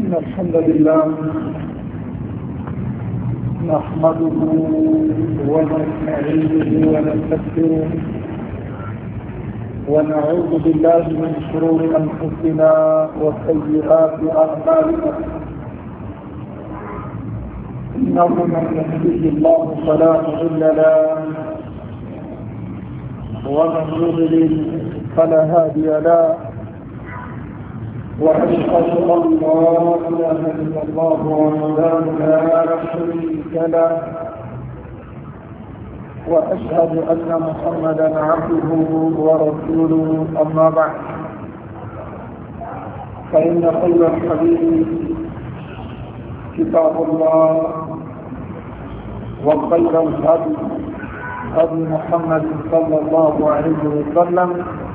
إن الحمد لله نحمده ونستعينه ونستغفره ونعوذ بالله من شرور أنفسنا وسيئات أعمالنا إنه من يهده الله فلا مضل له ومن يضلل فلا هادي له وأشهد أن لا إله إلا الله وحده لا شريك له وأشهد أن محمدا عبده ورسوله أما بعد فإن خير الحديث كتاب الله وخير الهدي هدي محمد صلى الله عليه وسلم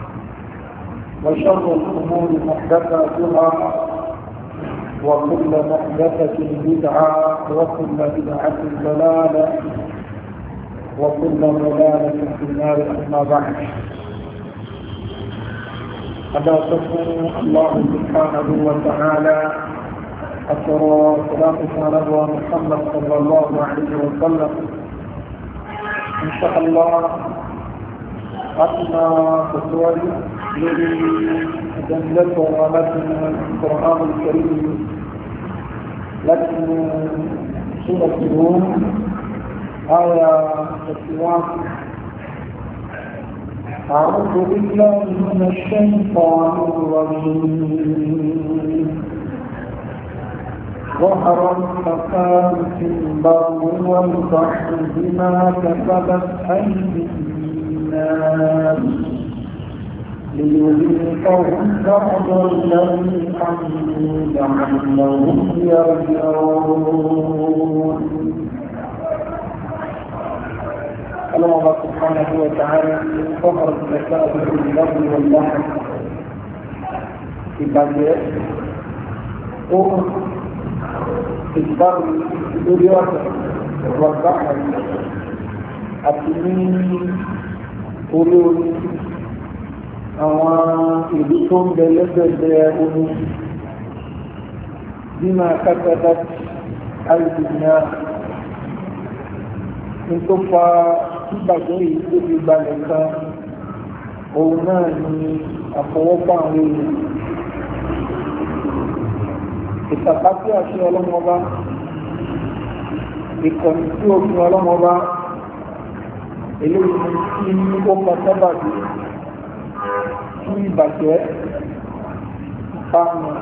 وشر الأمور محدثاتها وكل محدثة بدعة وكل بدعة ضلالة وكل ضلالة في النار أما بعد حدثنا الله سبحانه وتعالى أسرى صلاة على محمد صلى الله عليه وسلم إن شاء الله أتنا تسوي لجنة ولكن القرآن الكريم لكن سورة الروم آية 61 أعوذ بالله من الشيطان الرجيم ظهر الفساد في البر والبحر بما كسبت أيدي الناس ليذيقهم بعض الذي عملوا لعلهم يرجعون. الله سبحانه وتعالى ظهر الفساد في البر والبحر في البر والبحر أتمين قلوب àwọn ìlú tó ń bẹ lẹ́gbẹ̀ẹ́ omi bima kasabat aydina ní tó fa ìgbàgbọ́ yìí tó fi gbalẹ̀ kan òun náà ni àfọwọ́pọ̀ àwọn èèyàn ìtàkàtì àṣẹ ọlọ́mọba ìkànnì tí òfin ọlọ́mọba eléyìí tí ó kọ sábàbí tí ìbàjẹ́ ìpamọ́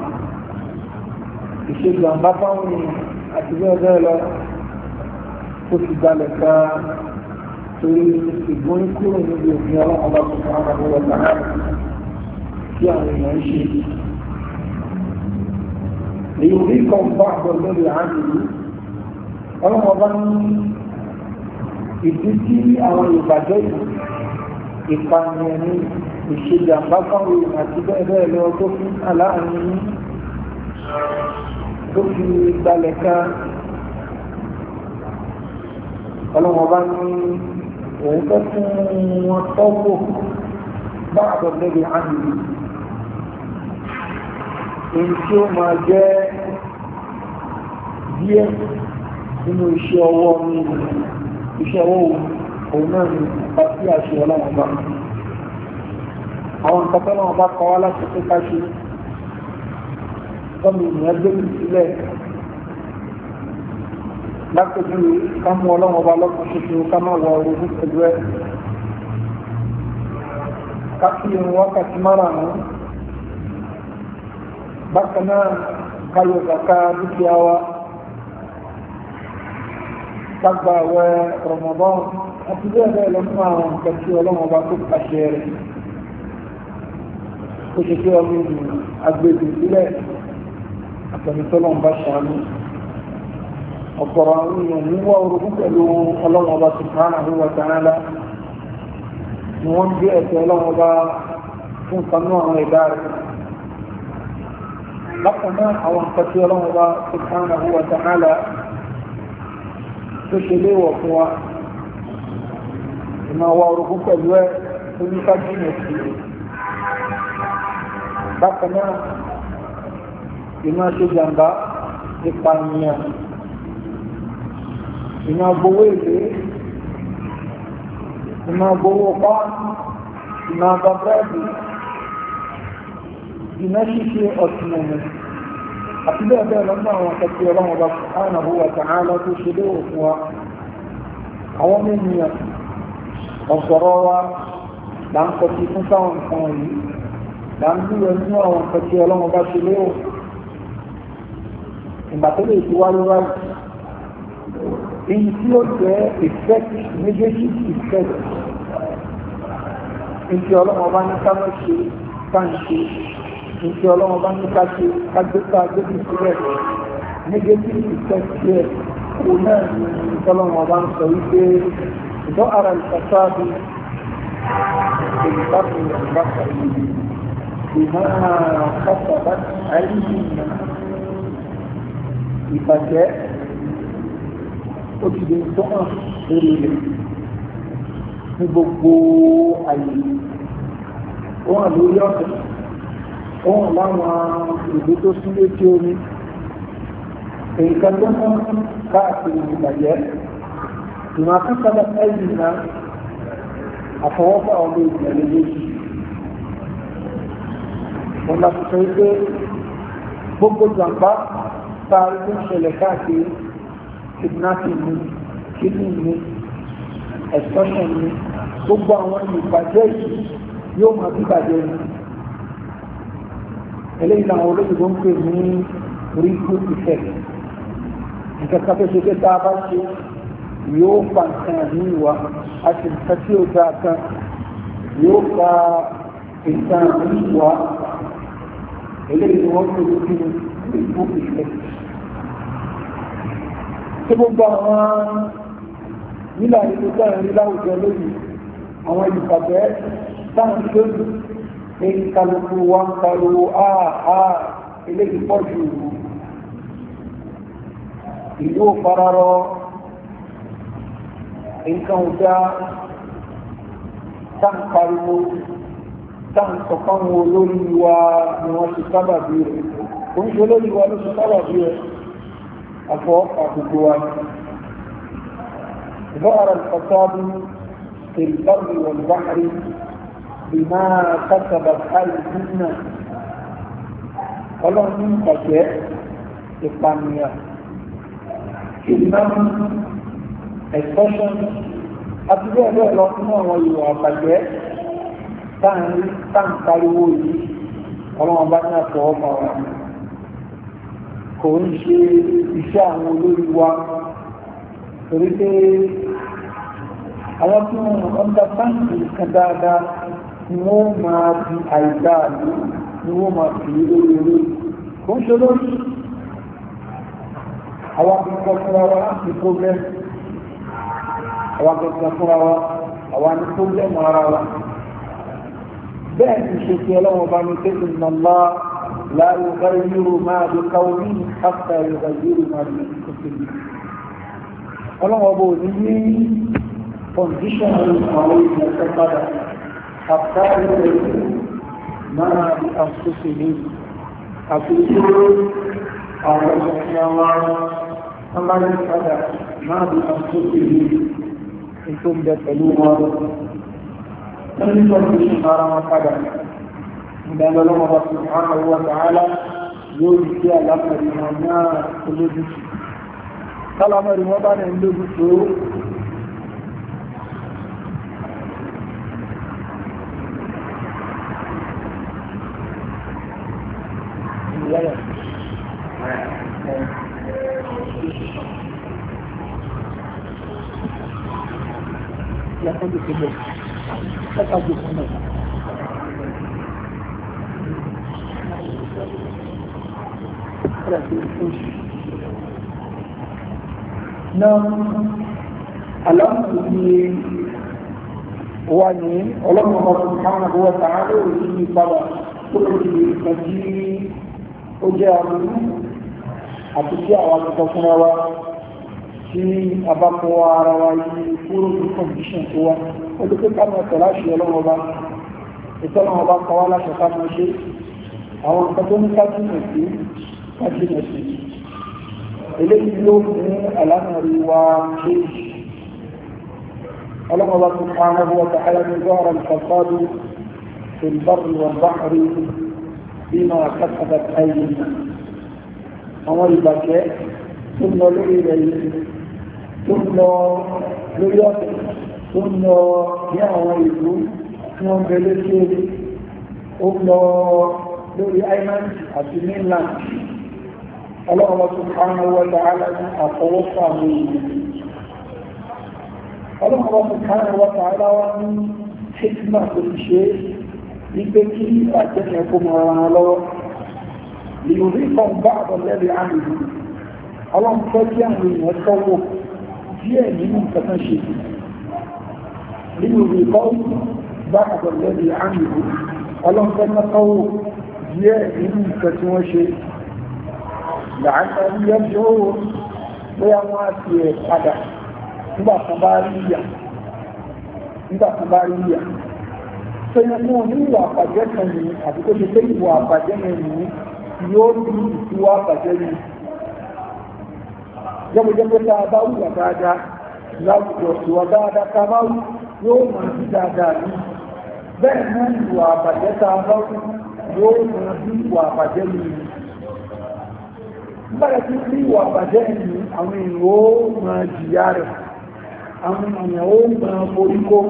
ìṣèjọba báwọn èèyàn àti bẹ́ẹ̀ bẹ́ẹ̀ lọ tó fi gbalẹ̀ ká torí ìgbóni kúrò níbi òfin ọlọ́mọba tó fún àwọn ọmọ ọ̀gá tí àwọn èèyàn ń ṣe. èyí ò rí kan bá àbọ̀ lórí àádìrí ọlọ́mọba ní ìdí tí àwọn ìbàjẹ́ ìpànìyàn ní ìṣèjàmbá fáwọn èèyàn àti bẹ́ẹ̀ bẹ́ẹ̀ lọ tó fi aláàrin tó fi gbalẹ̀ ká ọlọ́mọba ní òun fẹ́ fún wọn tọ́wọ́ bá àbọ̀lẹ́bẹ̀ àmì èyí tí ó máa jẹ́ díẹ̀ nínú iṣẹ́ ọwọ́ ní iṣẹ́ ọwọ́ òun náà ní pàtí àṣẹ ọlọ́mọba àwọn nǹkan tó náà bá kọ́ wá láti pé ká ṣe tọ́mù ènìyàn gbé mi sílẹ̀ lápẹjú ká mú ọlọ́wọ́ bá lọ́kàn ṣoṣo ká má wọ orogún pẹ̀lú ẹ̀ ká kí irun wákàtí márùn-ún bákan náà ká yọ kàkà dúkìá wa ká gba àwẹ̀ Ramadan àti bẹ́ẹ̀ bẹ́ẹ̀ lọ fún àwọn nǹkan tí ọlọ́wọ́ bá tó pàṣẹ rẹ̀ ó ṣe pé ọmọ ènìyàn agbègbè sílẹ̀ àtẹnitọ́lọ́ ń bá ṣàánú ọ̀pọ̀rọ̀ àwọn èèyàn ní wá orogún pẹ̀lú ọlọ́run ọba subhanahu wa ta'ala ni wọ́n gbé ẹ̀sẹ̀ ọlọ́run ọba fún kanú àwọn ẹ̀dá rẹ̀ bákan náà àwọn nǹkan tí ọlọ́run ọba subhanahu wa ta'ala tó ṣe léwọ̀ fún wa ìmọ̀ wá orogún pẹ̀lú ẹ̀ tó ní ká jìnà sí bákan náà ìmọ̀ ṣe jàǹbá ìpànìyàn ìmọ̀ gbowó èlé ìmọ̀ gbowó pa ìmọ̀ àgbàbẹ́ẹ̀dì ìmọ̀ ṣíṣe ọ̀tún ẹ̀mí àti bẹ́ẹ̀ bẹ́ẹ̀ lọ́nà àwọn akẹ́kọ̀ọ́ ọlọ́run ọba subhanahu wa ta'ala tó ṣe léwò fún wa àwọn ènìyàn ọ̀gọ̀rọ̀ wa là ń kọtí fún táwọn nǹkan yìí là ń dúró nínú àwọn akẹ́kọ̀ọ́ ọlọ́run ọba ṣe léwò ìgbà tó lè ti wáyé wáyé èyí tí ó jẹ́ effect negative effect ìṣe ọlọ́run ọba ní ká mọ̀ ṣe ká ń ṣe ìṣe ọlọ́run bá ní ká ṣe kágbéká gbébí sílẹ̀ negative effect rẹ̀ kò náà ní ìtọ́lọ́run bá ń sọ wípé ìtọ́ ara ìfàsáàbí ìgbàkùn ìgbàkùn ìmọ̀ kásábà àìyí ìbàjẹ́ ó ti di tọ́nà lórí rẹ̀ ní gbogbo àyè ó hàn lórí ọ̀sẹ̀ wọ́n láwọn ìlú tó súnlé tí ó ní nǹkan tó mọ́ káàkiri ìgbàjẹ́ ìmọ̀ akẹ́kọ̀ọ́ ẹ̀yìn náà àfọwọ́fà ọmọ ìgbàlẹ̀ lójú wọ́n láti sọ pé gbogbo jàǹbá sáré tó ń ṣẹlẹ̀ káàkiri kidnapping ni killing ni extortion ni gbogbo àwọn ìbàjẹ́ yìí yóò máa bí bàjẹ́ ni eléyìí làwọn olóyìnbó ń pè ní ripple effect nǹkan kan tó ṣe pé tá a bá ṣe yóò fa nǹkan ní ìwà àti nǹkan tí ó dáa kan yóò fa nǹkan ní ìwà eléyìí ni wọ́n pè ní ripple effect. tí gbogbo àwọn nílà ìlú táwọn rí láwùjọ lónìí àwọn ìbàjẹ́ táwọn lónìí èyí kálukú wa ń pariwo àà eléyìí pọ̀ jù ìlú fararọ nǹkan ọjà tá ń pariwo tá ń sọ fáwọn olórí wa ni wọ́n ti sábàbí rẹ̀ oúnjẹ olórí wa ló ti sábàbí rẹ̀ àfọ́ àgbègbè wa ظهر الفساد في البر والبحر بما كسبت أيدينا ọlọ́run ní ìbàjẹ́ ìpànìyàn ìnáwó extortion àti bẹ́ẹ̀ bẹ́ẹ̀ lọ fún àwọn ìwà àbàjẹ́ táǹkariwo yìí ọlọ́run bá ní àtọwọ́ bá wa kò ń ṣe iṣẹ́ àwọn olórí wa torí pé àwọn tí wọ́n ọ̀dà báńkì kan dáadáa ni wọ́n máa di àìdáa ni wọ́n máa fi lórí orí kò ń ṣe lórí àwọn akẹ́kọ̀ọ́ fúnra wa ní problem àwọn akẹ́kọ̀ọ́ fúnra wa àwọn ní problem ara wa bẹ́ẹ̀ ni ṣe ti ọlọ́wọ́ bá ní pé inna Allah la yughayyiru ma bi qawmin hatta yughayyiru ma bi anfusihim ọlọ́wọ́ bó ní condition àwọn ìgbésẹ̀ padà hatta yughayyiru ma bi anfusihim àti ìṣòro àwọn ìṣẹ̀lẹ̀ wọn bá ní padà máa bí anfusihim ètò ìbẹ̀ pẹ̀lú wọn wọ́n ní sọ́dún ní ara wọn padà ìdánilọ́wọ́ bá subhanahu wa ta'ala yóò rí sí àlámọ̀rí wọn náà olójútù tálámọ̀rí wọn bá ní lójútù ìyáyà يقول كده تقعد هنا نعم الأمر واني الله سبحانه وتعالى يجي طبعا كل شيء فجي وجاء أتجاه وتفنوا tí a bá fọwọ́ ara wa yí kúrò ní condition tó wá ó lè pé káàmù ọ̀tọ̀ láṣẹ ọlọ́wọ́ bá ìtọ́lọ́wọ́ bá kọwá láṣẹ káàmù ṣe àwọn nǹkan tó ní kájúmọ̀ sí kájínà sí eléyìí ló mú àlámọ̀rí wa kéjì ọlọ́mọba subhanahu wa ta'ala ní zahara al-fasadu في البر والبحر بما كسبت أيدينا àwọn ìbàjẹ́ tó ń lọ lórí ilẹ̀ yìí tó ń lọ lórí ọ̀sẹ̀ tó ń lọ ní àwọn ìlú tí wọ́n bẹ lókè ó ń lọ lórí island àti mainland ọlọ́run subhanahu wa ta'ala ní àfọwọ́fà àwọn èèyàn ọlọ́run subhanahu wa ta'ala wá ní hikma tó ti ṣe wípé kí ìbàjẹ́ yẹn kó mọ ara lọ́wọ́ ليضيفهم بعض الذي عملوا اللهم فاجعل يتطوع díẹ̀ nínú nǹkan ṣe ليضيفهم بعض الذي عملوا اللهم فاجعل díẹ̀ nínú nǹkan tí wọ́n ṣe لعلهم يرجعون bóyá wọ́n á ti ẹ̀ padà nígbà kan bá rí ìyà sẹ́yìn fún ìwà àpàjẹ́ kan nìyí àti kó ṣe pé ìwà àpàjẹ́ yẹn nìyí yóò ní ìwà àpàjẹ́ yìí jẹ́gbẹ́jẹ́gbẹ́ tá a bá wù dáadáa láwùjọ ìwà dáadáa tá a bá wù yóò máa bí dáadáa ní bẹ́ẹ̀ náà ìwà àpàjẹ́ tá a bá wù yóò máa bí ìwà àpàjẹ́ yìí bẹ́ẹ̀ tí bí ìwà àpàjẹ́ yìí àwọn èèyàn ó máa jìyà rẹ̀ àwọn èèyàn ó máa foríkó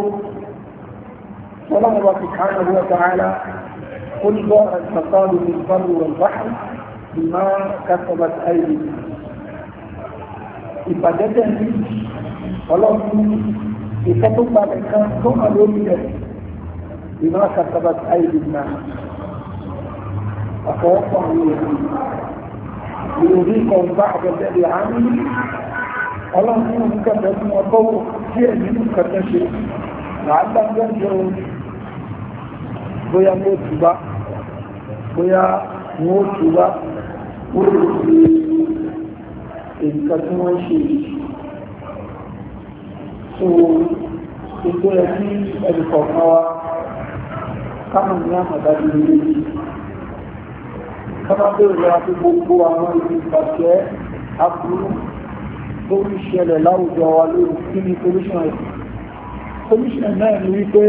والله سبحانه وتعالى قل ظهر الفساد في البر والبحر بما كسبت ايدينا ìbàjẹ́jẹ́ ní ọlọ́run ìfẹ́tọ́gbà nìkan tó wà lórí rẹ̀ بما كسبت ايدينا àfọwọ́pọ̀ àwọn èèyàn ليذيقهم بعض الذي عملوا ọlọ́run ní oníkàtà tí wọ́n bọ́wọ́ díẹ̀ nínú kàtà ṣe làálàá gbẹ́jọ́ bóyá wọ́n túbá bóyá wọ́n túbá wọ́n lè fi nǹkan tí wọ́n ṣe so ètò ẹ̀ sí ẹnìkọ̀ọ̀kan wa káàmù ní àmàdájú ilé káàmù bẹ̀rẹ̀ lọ́wọ́ pé gbogbo àwọn ìlú ìbàjẹ́ aburú tó ń ṣẹlẹ̀ láwùjọ wa lórí kí ni solution náà ní wípé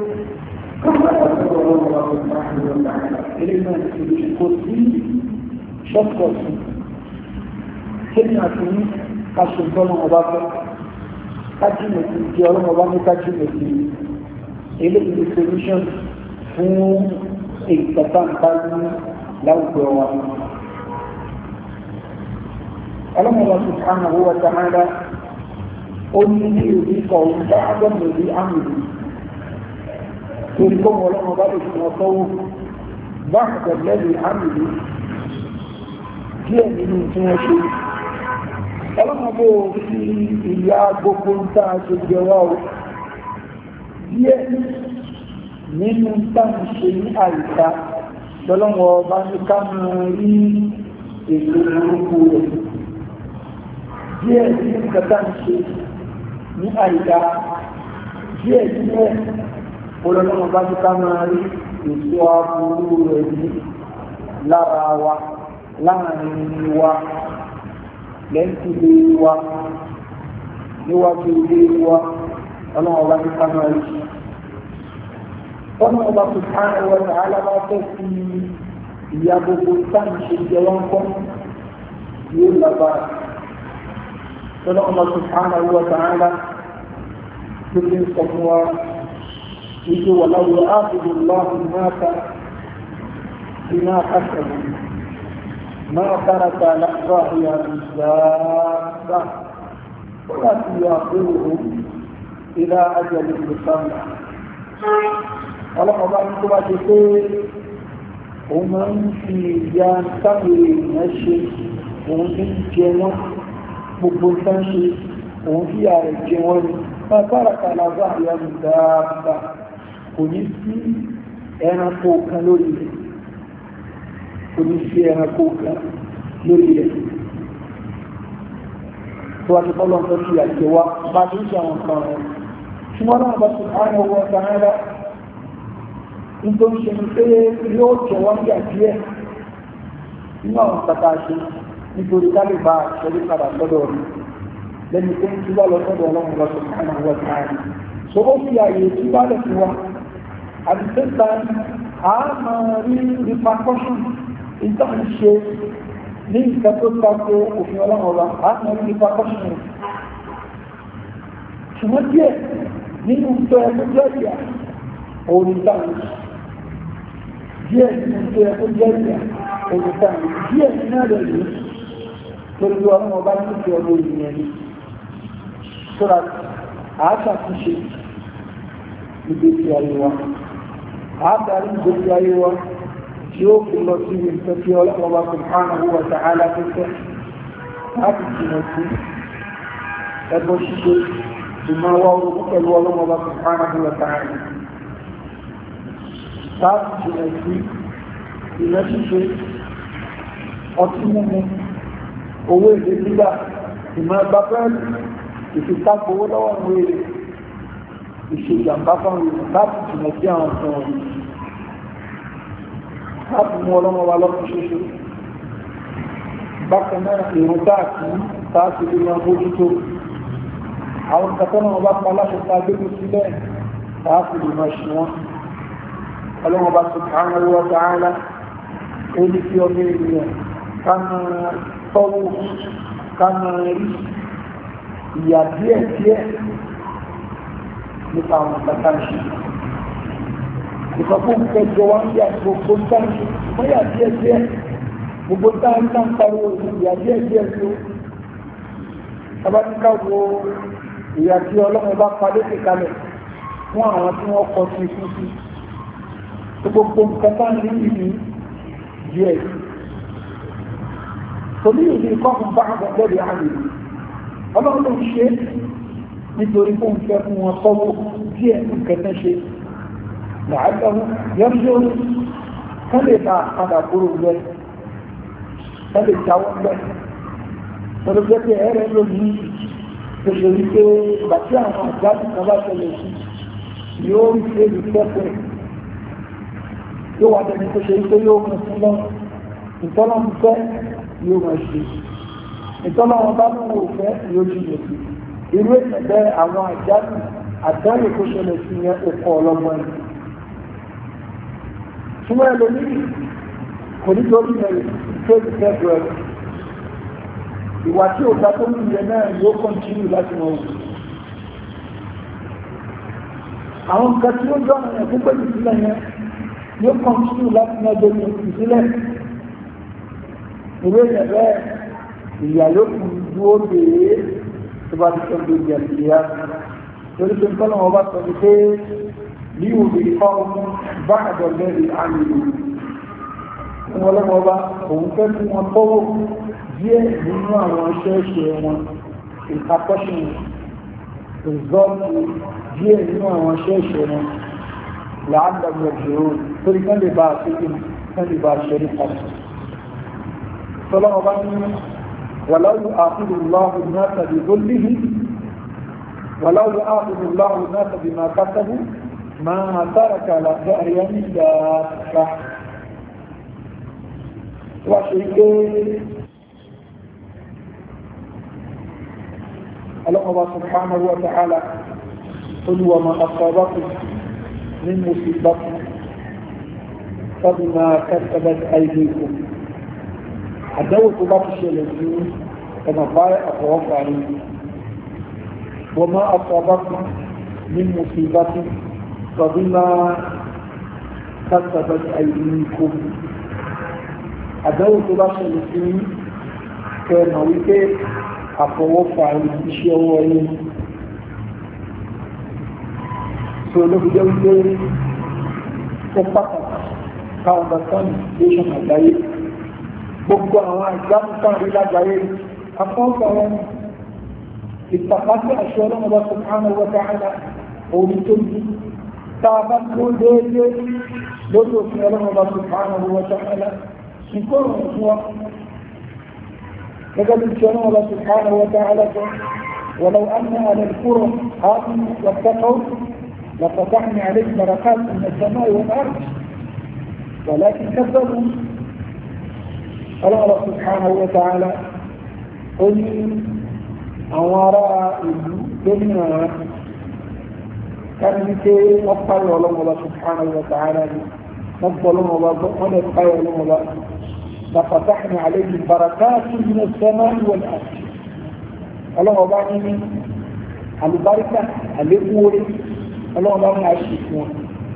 kò sí ṣọ́pọ̀tù kéèyàn àti ní aṣòjọ́nà ọba fẹ́ kájínẹ̀tì jẹ́ ọlọ́mọ ọba ní kájínẹ̀tì eléyìí solution fún ìgbàta nǹkan ní láwùjọ wa ọlọ́mọ ọba subhanahu wa ta'ala ó ní ní ìdíkọ̀ òun bá agbọ́nà ní àmì torí kọ́ wọn lọ́wọ́ bá lè fi wọn sọ́wọ́ bá àgbẹ̀lẹ́lì àmì díẹ̀ nínú tí wọ́n ṣe ọlọ́mọbó fi ìyá gbogbo ń tàà ṣe jẹ wá o díẹ̀ nínú tàà ṣe ní àìta lọ́lọ́wọ́ bá ní ká mọ̀ rí ètò orúkú rẹ̀ díẹ̀ nínú tàà ṣe ní àìta díẹ̀ nínú olóòlọ́wọ́ bá ní ká máa rí èso aburú rẹ̀ ní lára wa láàrin wa lẹ́ńtìlé wa níwájú ilé wa ọlọ́wọ́ bá ní ká máa rí ọlọ́wọ́ bá subhanahu wa ta'ala bá fẹ́ fi ìyá gbogbo sáà ṣe jẹ wọ́n kọ́ yóò lágbára ọlọ́wọ́ bá subhanahu wa ta'ala tó fi ń sọ fún wa يجي ولو يؤاخذ الله الناس بما كسبوا ما ترك لأخراها من دابة ولكن يؤخرهم إلى أجل مسمى ọlọ́pàá bá ní tó bá ṣe pé òun máa ń fi ìyá táwọn èèyàn ṣe òun ní jẹ wọ́n gbogbo tán ṣe òun fi ààrẹ jẹ wọ́n ni máa tàràkà lábá àyà mi dáadáa kò ní sí ẹranko kan lórí rẹ̀ kò ní sí ẹranko kan lórí rẹ̀ tó wá ní kọ́lọ̀ tó fi àjẹ́ wá bá ní ìṣẹ́ àwọn kan rẹ̀ ṣùgbọ́n náà bá subhanahu wa ta'ala nítorí ṣe ní pé yóò jẹ wọ́n yà díẹ̀ nínú àwọn kàtà ṣe nítorí kálí bá ṣẹlẹ̀ padà sọ́dọ̀ rẹ̀ lẹ́nu tó ń túbọ̀ lọ sọ́dọ̀ ọlọ́run lọ subhanahu wa ta'ala. So ó fi àyè túbọ̀ lẹ̀ fún wa at the same time a máa rí repercussion ìtàn ṣe ní nǹkan tó tako òfin ọlọ́run ọba a máa rí repercussion rẹ̀. ṣùgbọ́n díẹ̀ nínú tó ẹkọ́ jẹ́ ìyà òun ìtàn díẹ̀ nínú tó ẹkọ́ jẹ́ ìyà òun ìtàn díẹ̀ nínú rẹ̀ yìí torí ọlọ́run ọba ní ìfẹ́ ọlọ́run ìyẹn ni sọ́ra àátàkùnṣe ìgbésí ayé wa àádárí ìgbésí ayé wa tí ó fi lọ sí ìfẹ́ tí ọlọ́run ọba subhanahu wa ta'ala tó fẹ́ láti jìnà sí ẹbọ ṣíṣe ìmọ̀ wa orogún pẹ̀lú ọlọ́run ọba subhanahu wa ta'ala láti jìnà sí ìlẹ́ ṣíṣe ọtí mímu owó èdè gbígbà ìmọ̀ ẹgbà pẹ́ẹ́lú ìfipápò owó lọ́wọ́ ìwé rẹ̀ ìṣèjàmbá fún ìrìn láti jìnà sí àwọn ọ̀sán ọ̀rọ̀ láti mú ọlọ́mọ wa lọ́pọ̀ ṣoṣo bákan náà èrò táàkì lè yan bójútó àwọn ìkàtọ́nà ọba pa aláṣẹ ta gbégbé sílẹ̀ táàkì lè máa ṣe wọn ọlọ́mọ bá subhanahu wa ta'ala ó ní kí ọmọ ènìyàn ká máa tọ́wọ́ ká máa rí ìyà díẹ̀ díẹ̀ nípa àwọn kàtà ṣe ìfọ̀kún kẹjọ wá ń yà gbogbo táǹkì mọ́yà díẹ̀ díẹ̀ gbogbo táǹkì náà ń pariwo ìyà díẹ̀ díẹ̀ tó tabaníkà wo ìyà tí ọlọ́run bá padé sí kalẹ̀ fún àwọn tí wọ́n kọ sí ikú sí gbogbo nǹkan táǹkì ìlú díẹ̀ torí ìlú ìkọ́kùn bá àgbẹ̀gbẹ̀ àmì ọlọ́run ló ṣe nítorí fún ìfẹ́ fún wọn sọ́wọ́ díẹ̀ nǹkan ṣe làágbàmú yọ́rọ̀ kán lè bá padà kúrò lẹ́ kán lè jáwọ́ lẹ́ tọ́lọ́ jẹ́ pé ẹ̀rẹ́ lónìí tó ṣe rí pé bàtí àwọn àjáde kan bá ṣẹlẹ̀ sí yóò rí pé ní pẹ́pẹ́ yóò wà lẹ́ni tó ṣe rí pé yóò mú fún lọ ìtọ́lọ́ ń fẹ́ yóò máa ṣe ìtọ́lọ́ wọn bá lóun ò fẹ́ yóò jìnà sí irú ìpẹ̀lẹ̀ àwọn àjáde àdáyé tó ṣẹlẹ̀ sí yẹn ẹ̀kọ́ ọlọ́gbọ́n ẹ̀ ṣùgbọ́n ẹlòmíì kò ní torí rẹ̀ tó ti fẹ́ bẹ̀rẹ̀ ìwà tí òta tó ń yẹ náà yóò kọ́ntínú láti mọ̀ wù àwọn nǹkan tí ó jọ ọ̀nà ẹ̀kú pẹ̀lú ìsílẹ̀ yẹn yóò kọ́ntínú láti mọ̀ jẹ́ ìsílẹ̀ ìwé yẹn bẹ́ẹ̀ ìyà yóò kù dúró dé tó bá ti sọ pé ìyà ìyà torí pé nǹkan náà wọ́n bá sọ pé ní òbí ọmọ bá àjọ̀lẹ́rì àmìlú wọn lọ́wọ́ bá òun fẹ́ fún wọn tọ́wọ́ díẹ̀ nínú àwọn ṣẹ́ẹ̀ṣẹ́ wọn ìkàkọ́ṣùn ìzọ́ọ̀tù díẹ̀ nínú àwọn ṣẹ́ẹ̀ṣẹ́ wọn láàdàgbà jùlọ torí kan lè bá àtúkì kan lè bá ṣẹ́rí padà tọ́lọ́wọ́ bá ní wàláwù àfihùnláhù náà tàbí lólìhì wàláwù àfihùnláhù náà tàbí máa kátàbù ما ترك على ظهر من دابة وشيء الله سبحانه وتعالى قل وما أصابكم من مصيبة فبما كسبت أيديكم عدوة بطش الذين كما قال أخوف عليه وما أصابكم من مصيبة فبما كسبت أيديكم àdáwò tó bá ṣẹlẹ̀ sí kẹrìnà wípé àfọwọ́fà iṣẹ́ ọwọ́ yìí tó olóbi jẹ́ wípé ó pàtàkì káwọn bàtán ìgbésàn àgbáyé gbogbo àwọn àgbáfúnfàrí lágbàáyé afọ́fà wọn ìtàkásí àṣẹ ọlọ́mọba subhanahu wa ta'ala orí tó ní tàbá tó déédéé lórí òfin ọlọ́mọba subhanahu wa ta'ala نكون هو فقد إن الله سبحانه وتعالى ولو أن أهل القرى آمنوا واتقوا لفتحنا عليهم بركات من السماء والأرض ولكن كذبوا Allah subhanahu wa ta'ala ó ní àwọn ará ìlú gómìnà kárí ní pé wọ́n páyọ̀ ọlọ́mọba subhanahu wa ta'ala ni wọ́n gbọ́ ọlọ́mọba wọ́n lè páyọ̀ ọlọ́mọba لفتحنا عليهم بركات من السماء والأرض ọlọ́wọ́ bá ní àlùbáríkà àlékún orí ọlọ́wọ́ bá ní àṣìkún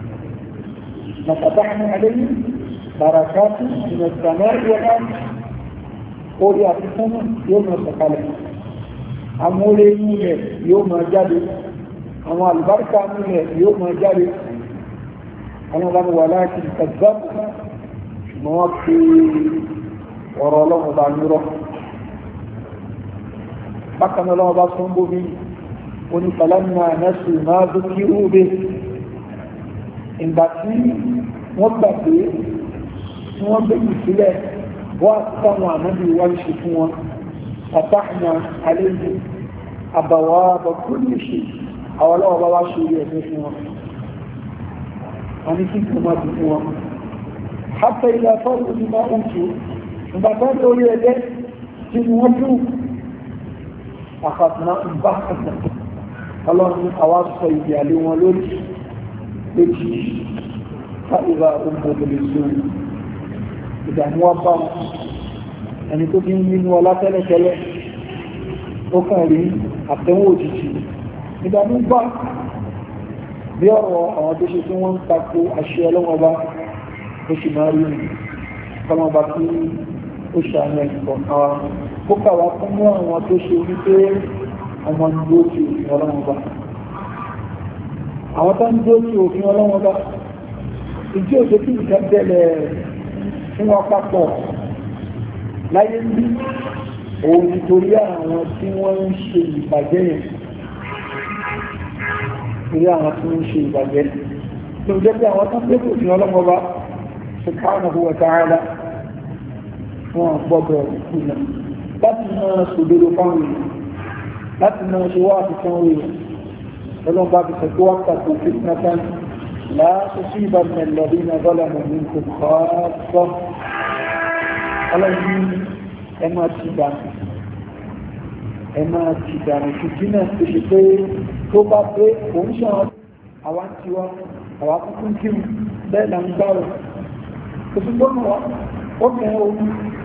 لفتحنا عليهم بركات من السماء والأرض orí àti sánmà yóò máa sọ̀kalẹ̀ àwọn orí inú rẹ̀ yóò máa jáde àwọn àlùbáríkà inú rẹ̀ yóò máa jáde àwọn bá ní wà láti kàzáàbù ṣùgbọ́n wọ́n fi ọ̀rọ̀ ọlọ́wọ́ bá nírọ̀ bákan náà lọ́wọ́ bá sọ ń bómi onífàlámà nẹ́sù máa dúkí rúbé ìgbà tí wọ́n gbà pé tí wọ́n gbèjì sílẹ̀ wọ́n àtàwọn ànábì wá ń ṣe fún wọn pàtàkìnà àlejò àbàwà àbàkúrò ṣe àwọn ọlọ́wọ́ bá wá ṣe ẹ̀mí fún wọn wọ́n ní kí kò má dùn fún wọn hátà ilẹ̀ fọ́ọ̀rù ní máa ń tó ìgbà tó lórí ẹgbẹ́ tí wọ́n dùn àfàtúná bá kàtà ọlọ́run àwọn sọ ìdí àlé wọn lórí méjì fáìlà òǹbòbòlè sórí ìdààmú wa bá wọn ẹni tó fi ń nínú ọlá tẹ́lẹ̀tẹ́lẹ̀ ó kàn rí àtẹ́wò òjijì ìdààmú bá bí ọ̀rọ̀ àwọn tó ṣe tí wọ́n ń tako àṣẹ ọlọ́wọ́ba ó sì máa rí ní ọlọ́wọ́ba tí ó ṣàánú ẹ̀yìn kọ̀ọ̀kan ó kàwá fún mú àwọn tó ṣe wípé ọmọ ń dúró sí òfin ọlọ́wọ́ba àwọn tó ń dúró sí òfin ọlọ́wọ́ba ìdí òjò kí nǹkan bẹ̀rẹ̀ fún wọn papọ̀ láyé ń bí òun nítorí àwọn tí wọ́n ń ṣe ìbàjẹ́ yẹn nítorí àwọn tí wọ́n ń ṣe ìbàjẹ́ tó jẹ́ pé àwọn tó ń pèsè òfin ọlọ́wọ́ba subhanahu wa ta'ala wọn gbọ́dọ̀ kùnà láti máa sòdodo fáwọn èèyàn láti máa ṣe wá àti fún èèyàn ọlọ́run bá fi sọ̀tọ́ wá pàtó fitnatan la tusibanna alladhina zalamu minkum khassa ọlọ́run ẹ máa ti dànù ṣùgbọ́n tó ṣe pé tó bá pé òun ṣàn àwọn tiwa àwọn akúkún kírun bẹ́ẹ̀ là ń gbáwọ̀ òṣùgbọ́n wa ó kẹ́ omi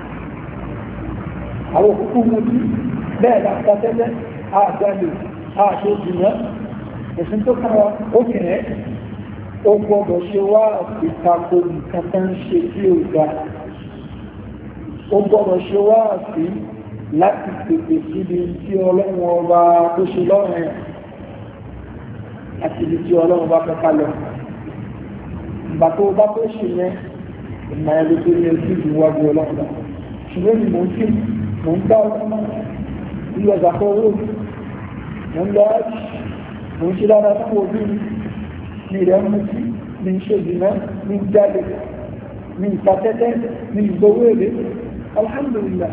àwọn òkúkú mojú bẹ́ẹ̀ láta tẹ́lẹ̀ àjálè àṣẹ ìjìnà ẹ̀sìn tó kàn wá ó kẹ́ ó gbọ́dọ̀ ṣe wá ìtako nǹkan tó ń ṣe sí òga ó gbọ́dọ̀ ṣe wá sí láti pèpè síbi tí ọlọ́run ọba tó ṣe lọ́rùn ẹ̀ àti ibi tí ọlọ́run bá fẹ́ ká lọ ìgbà tó bá tó ṣe yẹn ìmọ̀ ẹ̀rọ tó ní ojú ìwájú ọlọ́run ṣùgbọ́n ni mò ń kí mò ń dá ọlọ́run ilé ọjà kọ owó mi mò ń lọ ájì mò ń ṣe dáadáa fún òbí mi ní ilẹ̀ ń mutí ní iṣẹ́ ìdìmọ́ ní jáde ní ìpàtẹ́tẹ́ ní ìgbowó èlé alhamdulillah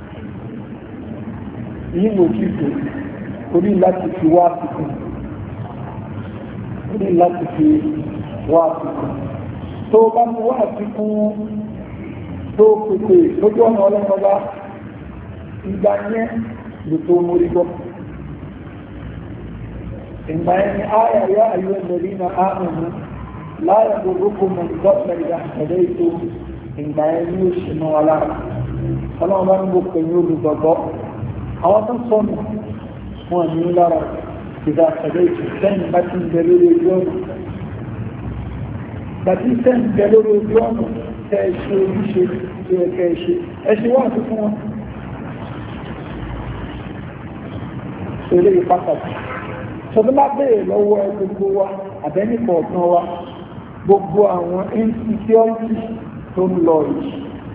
èyí wò kí ìpò orí láti fi wá àfikún orí láti fi wá àfikún tó bá mú wá àfikún tó pèpè lójú ọ̀nà ọlọ́mọba ìgbà yẹn ló tó mórí gbọ́ ìgbà yẹn ni áyà yá ayé ẹ̀lẹ́rí na áàmù láyà gbogbo mọ̀ ìdọ́pẹ̀ ìdá ẹ̀lẹ́ ètò ìgbà yẹn ní oṣù náà wà lára ọlọ́mọba ní gbogbo ẹ̀yìn olùgbọ̀gbọ́ àwọn tó sọnù wọn ní lára ìdá ẹ̀lẹ́ ètò sẹ́yìn bá ti ń bẹ lórí ojú ọ̀nà bàtí sẹ́yìn bẹ lórí ojú ọ̀nà tẹ́ ṣe ojúṣe tó yẹ kẹ́ ṣe ẹṣin wà tó fún wọn ṣeré pàtàkì ṣọdún bá bèèrè lọ́wọ́ gbogbo wa àbẹ́nìkọ̀ ọ̀kan wa gbogbo àwọn insecurity tó ń lọ yìí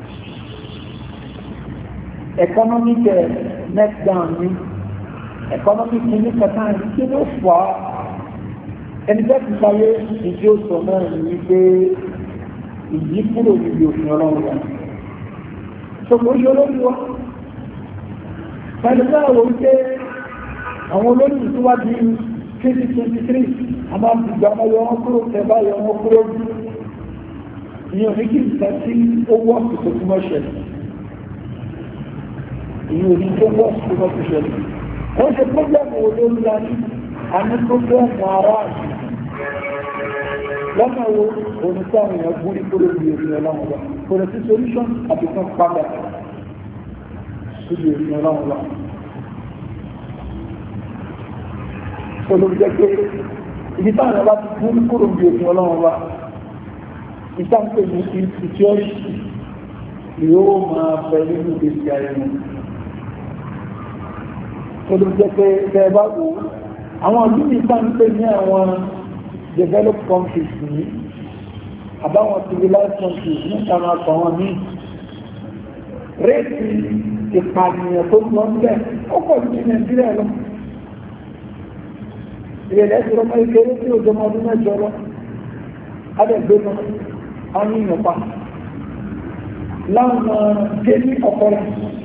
economic neckdown ní economic ní kàtà ní kí ló fà á ẹni bẹ́ẹ̀ ti parí ìdí òsàn náà ní wípé ìyí kúrò níbi òfin ọlọ́run wa ṣùgbọ́n yóò lórí wa pẹ̀lú náà wọ́n pé àwọn olórí tó wá di 2023 a máa gbà máa yọ wọn kúrò tẹ́bá yọ wọn kúrò jù ní oníkì nǹkan tí ó wọ́ sí tó túnmọ̀ ṣẹlẹ̀ ìyẹn ò ní tó wọ́ sí wọ́n ti ṣẹlẹ̀ wọ́n ṣe pọ́blẹ́mù olórí la ní a ní pọ́blẹ́mù ara àti lọ́nà wo oníṣẹ́ àwọn èèyàn gúrí kúrò ní òfin ọlọ́run wa kò lè sí solution àti kan padà síbi òfin ọlọ́run wa. olùjẹ́ pé ibi táwọn ọba ti gúrí kúrò ní òfin ọlọ́run wa ìtànkè ní insecurity yóò máa bẹ nínú ìgbésí ayé wọn. olùjẹ́ pé bẹ́ẹ̀ bá wò àwọn ọdún ìtànkè ní àwọn developed countries ní àbáwọn civilized countries ní kàmá àtàwọn ní réèkì ìpànìyàn tó lọ ń bẹ̀ ó pọ̀ sí Nàìjíríà lọ. ìrẹ̀lẹ̀ ti rọ́mọ ìkéré tí ó jọmọ ọdún mẹ́jọ lọ adẹ̀gbé lọ á ní ìyọ̀pá láwọn jẹ́ ní ọ̀pọ̀lọ̀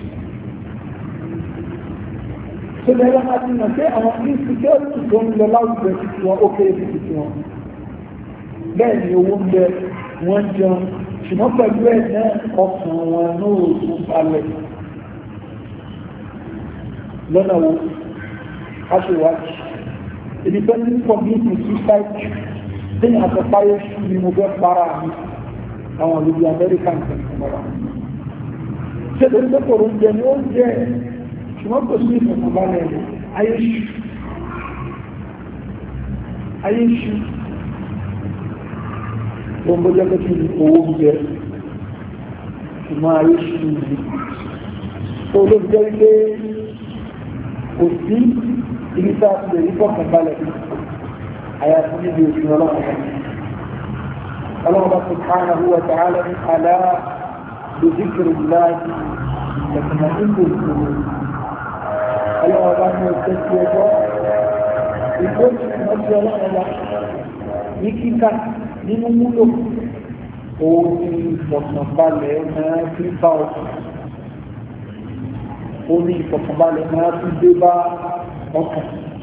tó lẹ́yìn láti mọ̀ pé àwọn insecurity tó ń lọ láwùjọ títí wọn ó kéré títí wọn bẹ́ẹ̀ ni owó ń bẹ wọ́n jẹun ṣùgbọ́n pẹ̀lú ẹ̀ náà ọkàn wọn náà tún balẹ̀ lọ́nà wo aṣèwádìí independent community suicide lẹ́yìn àtọ́páyé ṣú ni mo fẹ́ para mi àwọn olùdí Amẹ́ríkà ń tẹ̀sán mọ́ra ṣé torí pé kò ń jẹ ní ó jẹ́ ṣùgbọ́n kò sí ìfọ̀kànbalẹ̀ rẹ̀ ayé ṣú tó ń bójá pẹ́kí owó jẹ ṣùgbọ́n ayé ṣú ní tó ló jẹ́ wípé kò sí ibi tá a ti lè rí fọ̀kànbalẹ̀ àyàfi níbi òfin ọlọ́run subhanahu wa ta'ala ní alá bizikrillahi tatma'innul qulub ọlọ́run bá ní ọjọ́ sí ẹjọ́ ìgbóhùn ìmọ̀sí ọlọ́run bá ní kíkà nínú múlò òun ni ìfọ̀kànbalẹ̀ máa fi bá ọkàn òun ni ìfọ̀kànbalẹ̀ máa fi dé bá ọkàn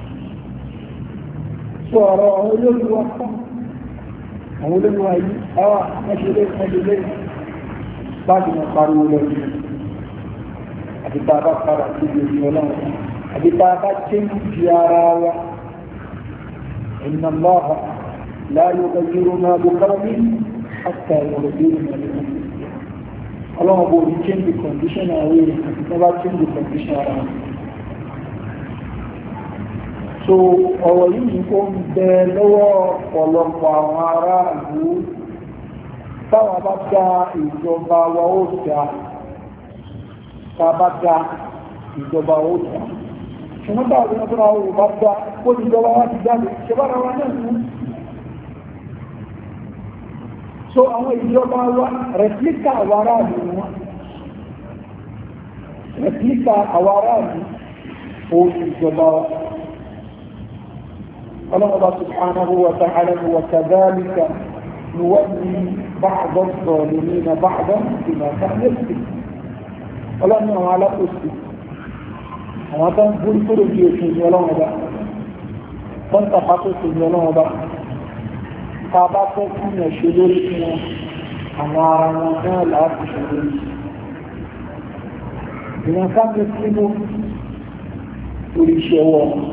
sọ ọ̀rọ̀ àwọn olóríwá fún àwọn olóríwá yìí àwà mẹ́ṣẹ̀lẹ́ báàgì wọn pariwo lọ́rí àti tá a bá padà sí ibi òfin ọlọ́run àti tá a bá ṣe ń di ara wa inna Allaha la yughayyiru ma bi qawmin hatta yughayyiru ma bi anfusihim ọlọ́run bò ní change the condition àwọn èèyàn àti tá a bá change the condition ara wọn. So ọ̀rọ̀ yìí kó ń bẹ lọ́wọ́ ọ̀pọ̀lọpọ̀ àwọn aráàlú táwọn bá dá ìjọba wa ó dá tá a bá dá ìjọba ó dá ṣùgbọ́n táwọn ìjọba wa ó bá dá kó ní ìjọba wa ti jáde ṣe bá ra wa náà mú. So àwọn ìjọba wa rẹ̀píkà àwọn aráàlú wọn rẹ̀píkà àwọn aráàlú òun ìjọba wa. الله سبحانه وتعالى وكذلك نولي بعض الظالمين بعضا بما كان يكسب الله انه على قصدي وما تنقل كل شيء يلون هذا تنتحقق يلون هذا قابات من الشرور أمارنا لا تشرور بما كان يكسب كل شيء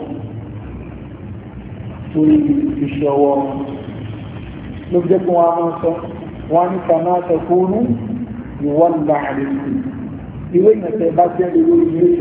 torí ìṣọwọ́ ló jẹ́ kí wọ́n máa sọ wọ́n ní ká máa sọ fóònù ìwọ́n láàrin ìwé ìyànfẹ́ bá jẹ́ ìwé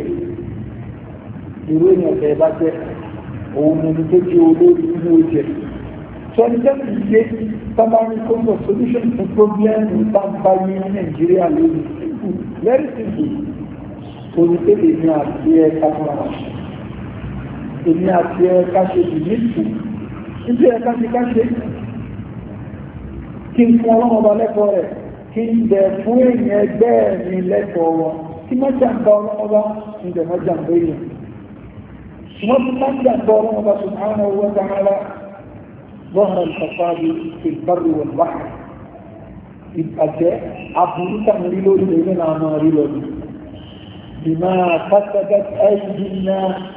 ìyànfẹ́ bá jẹ́ òun ni tó jẹ́ olórí inú oúnjẹ sọ ní jẹ́ ìgbé sábàárí kóńgò solution to problem ìtàǹbá ní Nàìjíríà lónìí very simple onípele ní àti ẹ̀ka fúnra èmi àti ẹ̀ka ṣe ìmìtì níbi ẹ̀ka ti ká ṣe kí n fún ọlọ́mọba lẹ́kọ̀ọ́ rẹ̀ kí n bẹ̀ fún èèyàn ẹgbẹ́ mi lẹ́kọ̀ọ́ wọn kí má jàǹbá ọlọ́mọba ń bẹ̀ má jàǹbá èèyàn wọ́n ti má jàǹbá ọlọ́mọba subhanahu wa ta'ala ظهر الفساد في البر والبحر ìbàjẹ́ aburú tàbí lórí ilé náà máa rí lọ bima kasabat aydina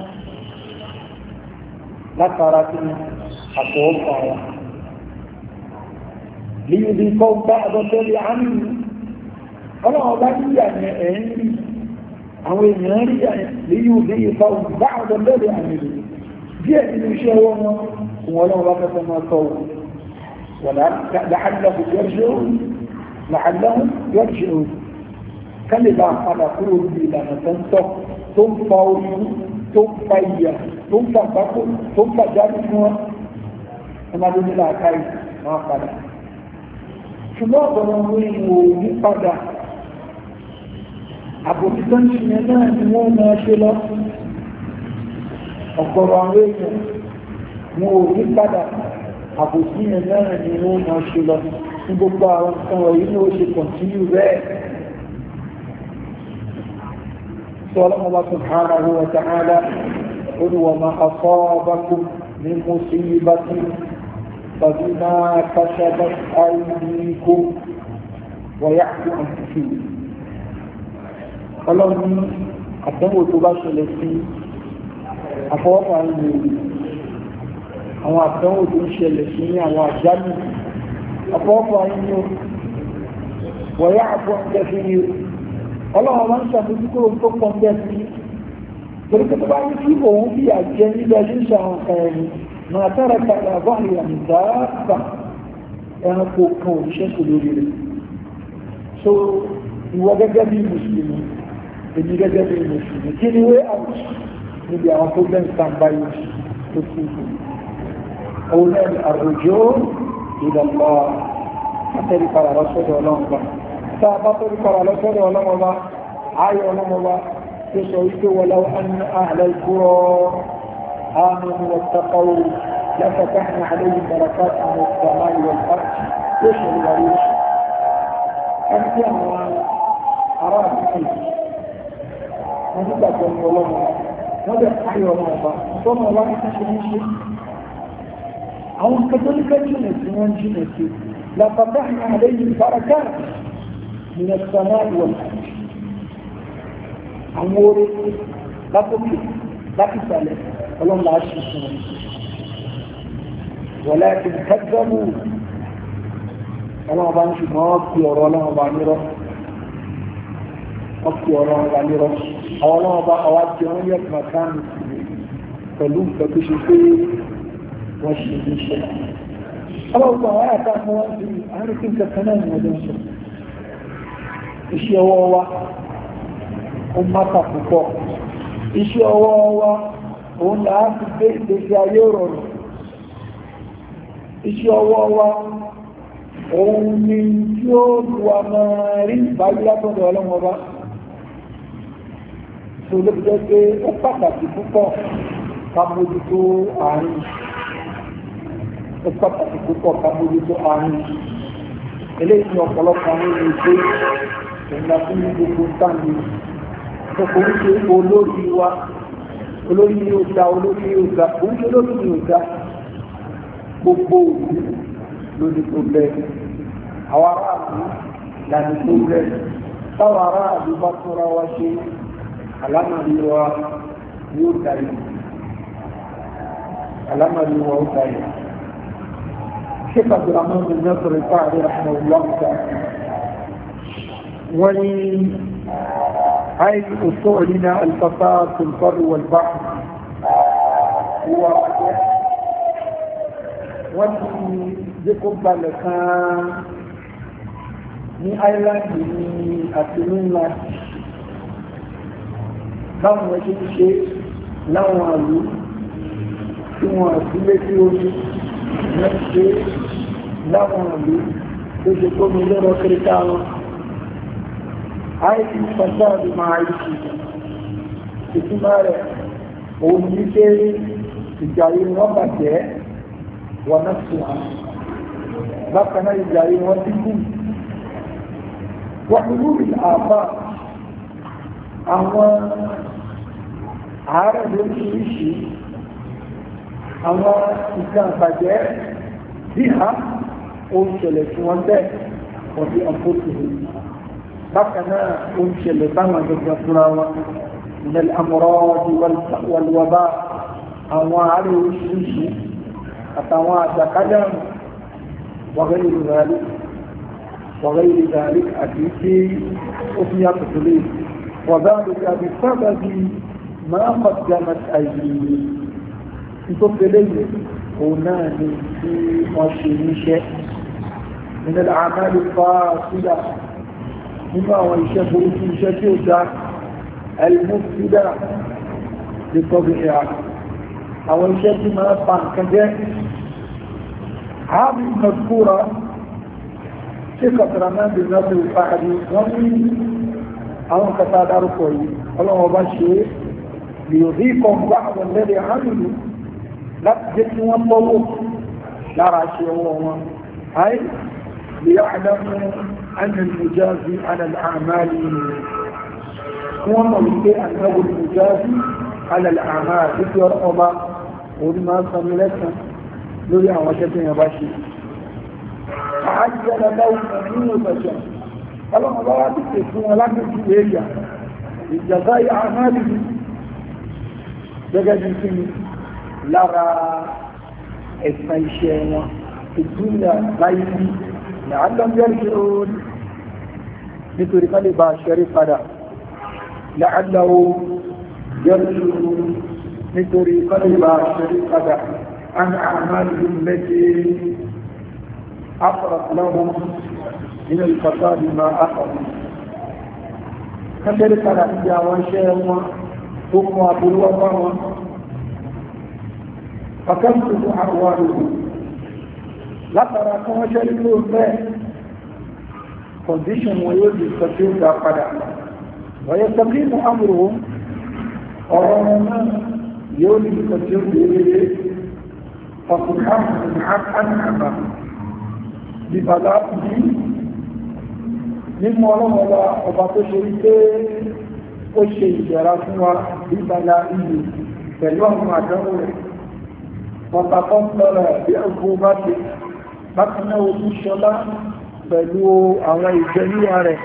látara tí àtọwọ́fà wa líbi kọ́ bá àdọ́tẹ́lẹ̀ àmì ọlọ́run bá yíyà ní ẹ̀yìn rí àwọn èèyàn rí léyìn òde ìfà bá ọ̀dọ̀ lẹ́rẹ̀ àmì rẹ̀ díẹ̀ nínú iṣẹ́ wọn wọn lọ́wọ́ bá fẹ́ máa tọ́wọ́ لعلهم يرجعون كان إذا أنا أقول إلى نتنطق ثم فاولي ثم فايا ثم فاقل ثم جانبوا أنا أقول لها كاي ما قال ṣùgbọ́n ọ̀pọ̀lọpọ̀ àwọn èèyàn ní padà àbòtítọ́ ìṣẹ̀lẹ̀ náà ni wọ́n máa ṣe lọ ọ̀pọ̀lọpọ̀ àwọn èèyàn wọn ò ní padà àbòtítọ́ náà ni wọ́n máa ṣe lọ ní gbogbo àwọn nǹkan wọ̀nyí ní ó ṣe kọ̀ntínú bẹ́ẹ̀ tí ọlọ́mọba subhanahu wa ta'ala ó ní wa ma asabakum min musibatin فبما كسبت أيديكم ويعفو عن كثير ọlọ́run ní àdánwò tó bá ṣẹlẹ̀ sí àfọwọ́fà ìlú àwọn àdánwò tó ń ṣẹlẹ̀ sí ní àwọn àjálù àfọwọ́fà ìlú wọ̀nyá àfọ́ ǹkẹ́fì ní ọlọ́run máa ń ṣàmójúkúrò tó pọ̀ ǹkẹ́fì torí pé tó bá ní kí òun bí àjẹ nígbà tí ń ṣàwọn kan ẹni ما ترك على ظهر من دابة ẹranko kan òṣìṣẹ́ kò lórí rẹ̀ so ìwọ gẹ́gẹ́ bí mùsùlùmí èmi gẹ́gẹ́ bí mùsùlùmí kí ni way out níbi àwọn problem standby tó kú òun náà ni àròjò ìdàpọ̀ látẹ̀rí padà lọ́sọ́dọ̀ ọlọ́mọba tá a bá tẹ́rí padà lọ́sọ́dọ̀ ọlọ́mọba ayọ̀ ọlọ́mọba tó sọ wípé wọlé àhàlẹ́ ìkúrọ̀ آمنوا واتقوا لفتحنا عليهم بركات من السماء والأرض يشهد وليش أنت أراد فيه ونبقى الله هذا أحيى الله ثم الله تشريش أو كذلك جنس من جنس لفتحنا عليهم بركات من السماء والأرض أموري لا تبكي لا تسألك اللهم لا أشرك ولكن كذبوا اللهم بانش ماكي ورولهم بانيرا ماكي ورولهم بانيرا اللهم با أواجهون يك مكان فلوم فتشفي وشيشة اللهم با وآيات أخواني أنا كنت كنان ودنسا إشي هو أمتا فوق إشي هو òun là á fi gbé ìgbésí ayé rọrùn iṣẹ́ ọwọ́ wa òun ni tí ó lu ọmọ rí ìbáyé látọ̀dọ̀ ọlọ́wọ́ bá tó ló fi jẹ́ pé ó pàtàkì púpọ̀ ká mójútó àárín ó pàtàkì púpọ̀ ká mójútó àárín eléyìí ni ọ̀pọ̀lọpọ̀ àwọn ènìyàn pé òun la fún ní gbogbo táàmì tó kò ń ṣe olórí wa olórí ní ọjà olórí ní ọjà oúnjẹ olórí ní ọjà gbogbo òbí lórí tó bẹ́ẹ̀ àwọn aráàlú lànà tó bẹ́ẹ̀ táwọn aráàlú bá túnra wá ṣe alámàrí wa yóò dáyé alámàrí wa ó dáyé ṣé Abdurrahman bin Nasir Sa'di rahimahullah wọ́n ní أي أصولنا الفساد في البر والبحر هو وفي ذكر بالكان ní áìláńdì ní àtìmúlá báwọn ẹgbẹ́ ti ṣe láwọn àlú tí wọ́n àtìlé tí ó ní mẹ́ṣe láwọn àlú tó ṣe tó mi lọ́rọ̀ kíríkà wọn àìsí pàtàkì máa ìsì ìtumọ̀ rẹ̀ òun ní pé ìjàrí wọn bàjẹ́ wọn náà sùn án bákan náà ìjàrí wọn dínkù wọ́n ní lórí àbá àwọn ààrẹ lóríṣiríṣi àwọn nǹkan àbàjẹ́ bí ha ó ń ṣẹlẹ̀ tí wọ́n bẹ́ẹ̀ wọ́n fi àpótò bákan náà ó ń ṣẹlẹ̀ báwọn akẹ́kọ̀ọ́ fúnra wọn من الأمراض والوباء àwọn ààrẹ oríṣiríṣi àtàwọn àjàkálẹ̀ وغير ذلك àti tí ó fi yàtọ̀ tó lè وذلك بسبب ما قدمت أيديهم تطلق هناك في مشيئة من الأعمال الفاصلة مما ويشبه في شتوى المفسدة للطبيعة أو يشبه ما أصبح كذلك هذه المذكورة ثقة رمان بالنصر الفاعلي ومن أو كتادار كوي الله مباشر ليذيقهم بعض الذي عملوا لا تجدوا والطلوب لا راشعوا أي ليعلموا أن المجازي على الأعمال هو مولي أنه المجازي على الأعمال ذكر الله ولما صملتنا لوريا وشتنا باشي عجل لهم نموذجا الله لا تكتبون لم يجيجا لجزاء أعماله بجد يمكن لرى السيشين في الدنيا غيري لعلهم يرجعون مثل قلبا شريفنا لعله يرجعون مثل قلبا شريفنا عن أعمالهم التي أفرط لهم من الفساد ما أخذوا كذلك على إجاوان شيئا ثم أبلوا الله فكمتم أعوالهم لا ترى كما شركوا به condition ويوجد تسير قدع ويستقيم أمرهم ورغم يوجد تسير به فسبحانه أنعم ببلاءه nínú ọlọ́mọba ọba tó ṣe wípé ó ṣe ìjẹ̀ra fún wa bíbala ìlú pẹ̀lú àwọn àdánwò rẹ̀ pọ̀tàkọ́ lọ́rọ̀ bí ọgbọ́ bá ti bákanáà ojú ṣọlá pẹ̀lú àwọn ìjẹníwà rẹ̀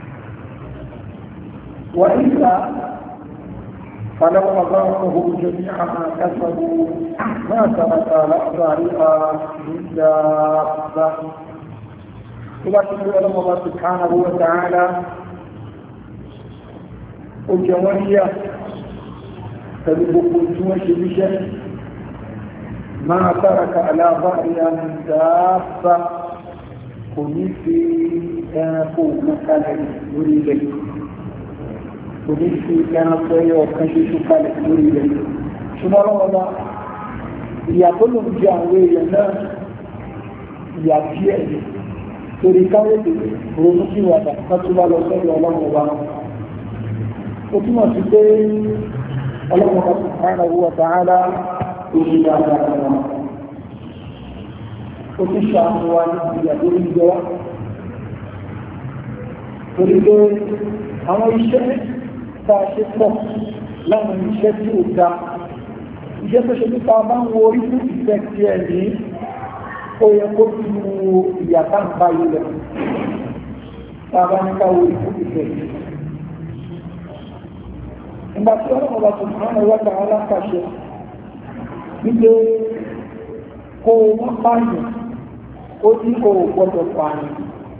wà nígbà فلو أضاعه جميع ما كسبوا ما ترك على أظهرها من دابة تبارك الله سبحانه وتعالى الجوانية تبقى الجوش بشيء ما ترك على ظهرها من دابة قل في فوق مكان يريد oníṣẹ́ ẹran tó ẹyọ ọ̀kan ṣoṣo kalẹ̀ lórí rẹ̀ ṣùgbọ́n lọ́wọ́lá ìyà tó lòun jẹ àwọn èèyàn náà ìyà díẹ̀ torí káwọ́dé ronú sí wàdà tó bá lọ sọ́dọ̀ ọlọ́run ọba ó túmọ̀ sí pé ọlọ́run ọba subhanahu wa ta'ala oṣù dáadáa wọn ó tún ṣàánú wa ní ìyà tó ń jọ torí pé àwọn iṣẹ́ tá a ṣe pọ̀ láwọn iṣẹ́ tí ó dá iṣẹ́ tó ṣe nípa bá ń wo orí fún ìfẹ́ tí ẹ̀ ní ó yẹ kó tí wo ìyàtà ń bá ilẹ̀ tá a bá ní ká wo orí fún ìfẹ́ ìgbà tí ọlọ́run bá tún máa ń wá ta alákàṣẹ wípé kó wọ́n pààyàn ó ní kó gbọ́dọ̀ pààyàn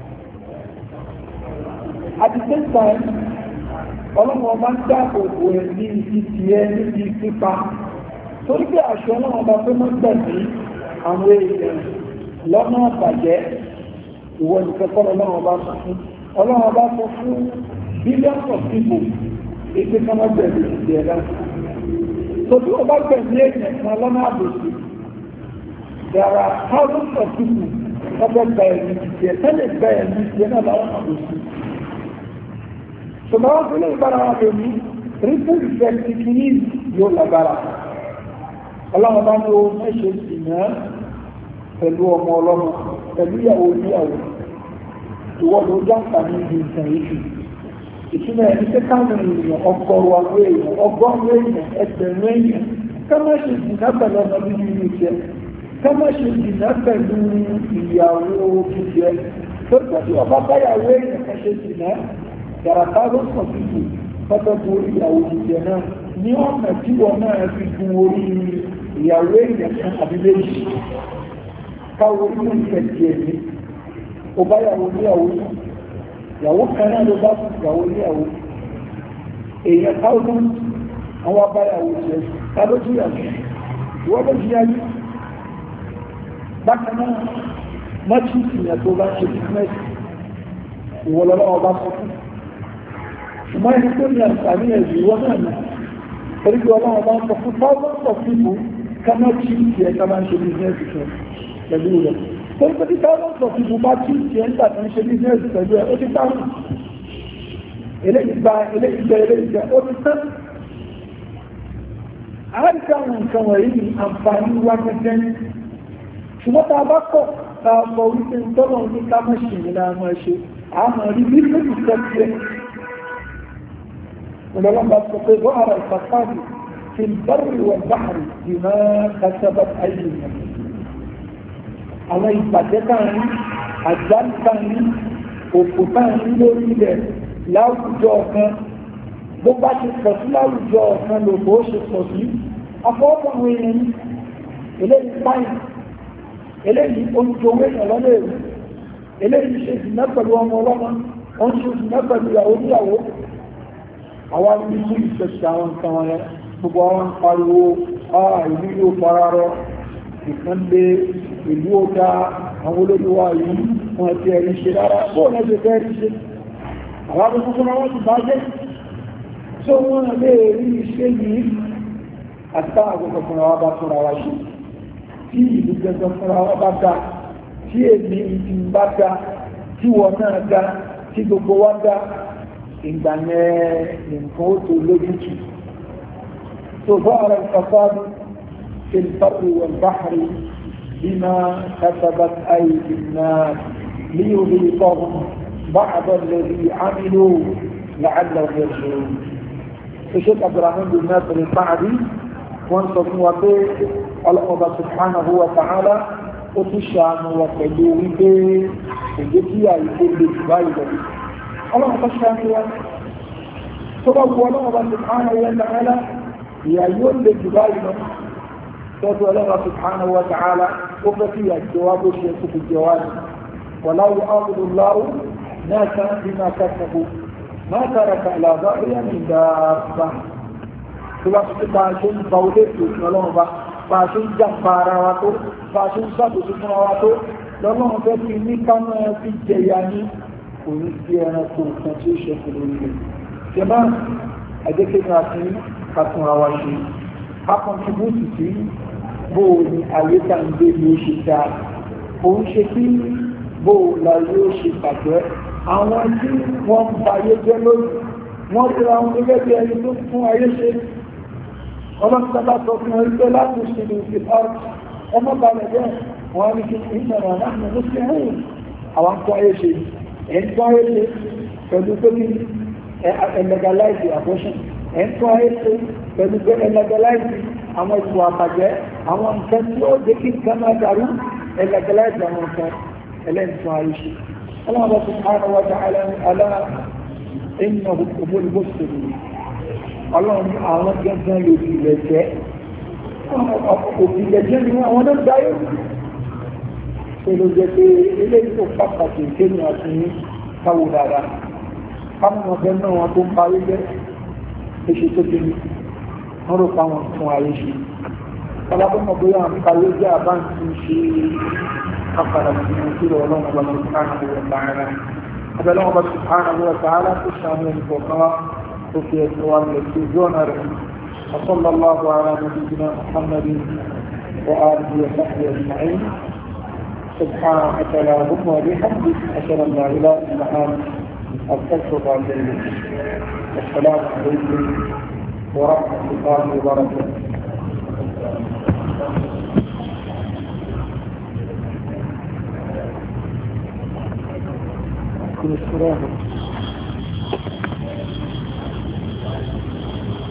at the same time ọlọ́wọ́ bá ń dáàbò bò ẹ̀ ní ìdí ẹ níbi pípa torí pé àṣọ ọlọ́wọ́ bá fẹ́ mọ́ gbẹ̀mí àwọn èèyàn lọ́nà àbàjẹ́ ìwọ nìkan kọ́ ọlọ́wọ́ bá sọ fún ọlọ́wọ́ bá sọ fún billions of people ètò kan mọ́ gbẹ̀mí ìdí ẹ̀ láti torí wọ́n bá gbẹ̀mí èèyàn kan lọ́nà àbòsí there are thousands of people wọ́n fẹ́ gba ẹ̀mí ìdí ẹ̀ tẹ́lẹ̀ gba ẹ̀mí ìdí ẹ̀ náà lọ́wọ́ àbòsí ṣùgbọ́n wọ́n fi lè bára wọn lè ní rífún ìfẹ́ ti kí ní yóò lágbára ọlọ́run bá ní o mẹ́ṣe ìná pẹ̀lú ọmọ ọlọ́mọ pẹ̀lú ìyàwó oníyàwó ìwọ́n ló jáǹkà ní ibi ìtàn yìí ìtumọ̀ ẹni pé káwọn èèyàn ọgọ́rùn àwọn èèyàn ọgọ́rùn èèyàn ẹgbẹ̀rún èèyàn ká má ṣe ìdìnnà pẹ̀lú ọmọ bíbí inú jẹ ká má ṣe ìdìnnà pẹ̀lú ìyàwó jíjẹ tó tẹ́tí ọba báyàwó èèyàn ká ṣe ìdìnnà yàrá ló sọ fífò fọ́tọ̀ bu ìyàwó jíjẹ náà ní ọ̀nà tí wọ́n náà fi gun orí ìyàwó èèyàn kan àbí méjì káwọ́ inú ìfẹ́ tiẹ̀ ní ó bá yàwó níyàwó náà ìyàwó kan náà ló bá fún ìyàwó níyàwó èèyàn thousand àwọn abáyàwó ṣe ta ló jí àjẹ́ ìwọ́n ló jí ayé bákan náà mọ́tí ìsìnyà tó bá ṣe business ìwọ́n lọ́wọ́ bá sọ fún ṣùgbọ́n ẹni tó ní àǹfààní ẹ̀jù ìwọ́n náà ní torí pé ọlọ́wọ́ bá ń sọ fún thousands of people ká mọ́tí ìsìnyà ká máa ń ṣe business pẹ̀lú rẹ̀ torí pé tí thousands of people bá tí ìsìnyà ń tàbí ṣe business pẹ̀lú ẹ̀ ó ti táwọn eléyìí ó ti tán àáríkà àwọn nǹkan wọ̀nyí ní àǹfààní wá gẹ́gẹ́ ní ṣùgbọ́n tá a bá kọ̀ tá a mọ̀ wípé tọ́lọ̀ ní ká mọ̀ ṣe ní láàmú ẹṣẹ́ àmọ̀ rí bí lórí sẹ́kẹ́ ọlọ́lọ́mà sọ pé bọ́ ara ìfàkàdì fi bárì wọ báàrì bí máa kásábà ayé àwọn ìpàdé káàrin àjálù káàrin òfò káàrin lórí ilẹ̀ láwùjọ kan bó bá ti pọ̀ sí láwùjọ ọ̀kan lòbó ṣe pọ̀ sí afọ́ọ̀kọ̀wé èèyàn ní eléyìí páyìn eléyìí oúnjẹ èèyàn lọ́nà èrò eléyìí ṣe ìdìnà pẹ̀lú ọmọ ọlọ́mọ wọ́n ṣe ìdìnà pẹ̀lú ìyàwó níyàwó àwọn nínú ìṣẹ̀ṣẹ̀ àwọn nǹkan wọn yẹn gbogbo àwọn pariwo ìlú yóò fara rọ ìpínlẹ̀ ìlú ọjà àwọn olóyìnwá yìí wọn ti ẹni ṣe rárá bóòlù ẹgbẹ́ fẹ́ rí ṣe àwọn akókó náà wọ́n ti bá jẹ́ tó wọ́n lè rí iṣẹ́ yìí àtà àgbẹ̀kọ̀ fúnra wa bá fúnra wa ṣe tí ìlú gẹ́gẹ́ fúnra wa bá dá tí èmi ìdí bá dá tí wọ́n náà dá tí gbogbo wa dá ìgbà yẹn nǹkan ó tó lójútù tó bá ara ìfàfáàdù في البر والبحر بما كسبت أيدي الناس ليذيقهم بعض الذي عملوا لعلهم يرجعون الشيخ عبد الرحمن بن ناصر السعدي وانصر وقال الله سبحانه وتعالى وتشان وتجوي بجديا يكون بالبايبل الله تشان سبب الله سبحانه وتعالى يقول بالبايبل سبب الله سبحانه وتعالى وفي الجواب الشيخ في الجواب ولا يؤاخذ الله ناسا بما كسبوا ما ترك على ظهرها من دابة تبقى باشن بولد لọ́lọ́wọ́ bاشن jàmbára wa tó bاشن sàbòsí fún wa tó lọ́lọ́wọ́ fẹ́ fi ní kánú fi jẹya ní òní sí ẹranko kan tí ó ṣe fún lórí rẹ̀ ṣẹ̀má ẹ̀dẹ́kẹ́gbẹ́ àti kàtún àwa ṣe a kọntribútì sí bóò ní ayé tàǹdé ní ó ṣe dáa òun ṣe kí bóò la yóò ṣe bàjẹ́ àwọn tí wọ́n ń ba ayé jẹ́ lónìí wọ́n ti ra ohun gẹ́gẹ́ bí ẹni tó fún ayé ṣe ọlọ́pàá sọ fún wọn pé láti ṣe ní ìfipáàrù ọmọ balẹ̀ jẹ́ wọ́n ní kí ìmọ̀ràn náà ní ló ṣe hàn àwọn tó ayé ṣe ẹ̀ ń tó ayé ṣe pẹ̀lú pé kí legalize abortion ẹ̀ ń tó ayé ṣe pẹ̀lú pé legalize àwọn ìwà àbàjẹ́ àwọn nǹkan tí ó dé kí nǹkan máa dàrú legalize àwọn nǹkan ẹlẹ́ǹtọ́ ayé ṣe الله سبحانه وتعالى ألا إنه هم المسلمين الله أعلم جزا يبي لك وفي لجنة وانا داير سيلو جتي إليه فقط كلمة كولا كم وجنة وكم قايدة بشي تبني نرفع وعيشي فلا بد بيان قايدة أبان تنشي حقا المسير ولوم الله سبحانه وتعالى هذا لوم الله سبحانه وتعالى تشامل الفقراء وفي السؤال التلفزيون وصلى الله على نبينا محمد وآله وصحبه أجمعين سبحانك اللهم وبحمدك أشهد أن لا إله إلا أنت أستغفرك وأتوب إليك السلام عليكم ورحمة الله وبركاته كل الصراحة